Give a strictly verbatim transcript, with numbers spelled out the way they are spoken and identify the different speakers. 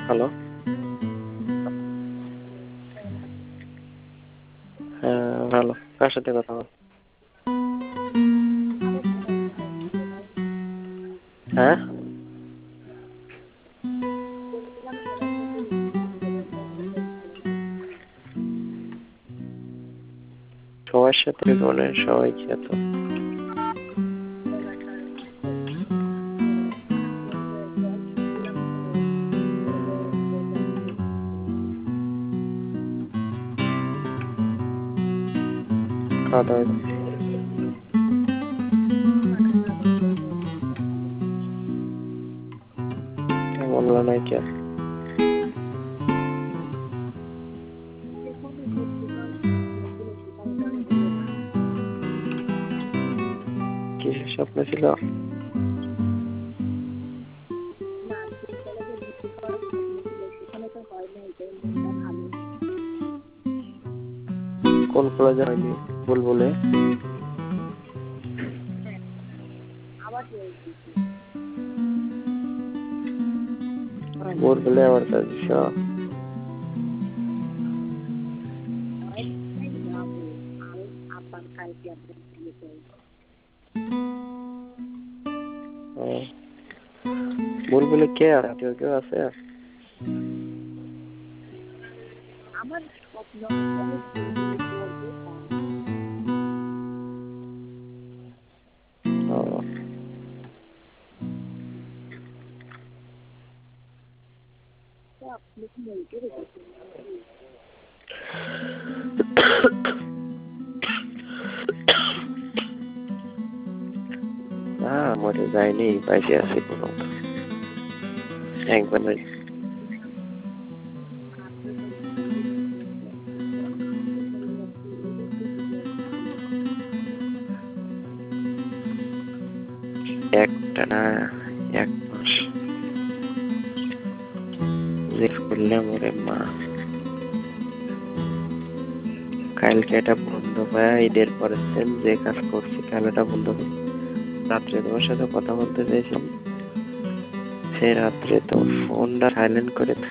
Speaker 1: Hello. হ্যাঁ, ভালো। কার সাথে কথা বল? হ্যাঁ? সবার সাথে মানে সবাই খেত। খাওয়া দাওয়া বললো নাই কে? কিসের স্বপ্ন ছিল? কোন কলেজে হয়নি? বুলবুলে? বুলবুলে আবার কাজ দিছ? বুলবুলে কে আর কেউ কেউ আছে? ও, না মরে যায়নি, পাইছে আছি কোনো একবার নাই। একটা না, এক মাস যে করলে মরে মা। কালকে এটা বন্ধ পায়, ঈদের পরের দিন যে কাজ করছি কাল এটা বন্ধ পাই। রাত্রে তোমার সাথে কথা বলতে চাইছিলাম, সে রাত্রে তো ফোনটা সাইলেন্ট করে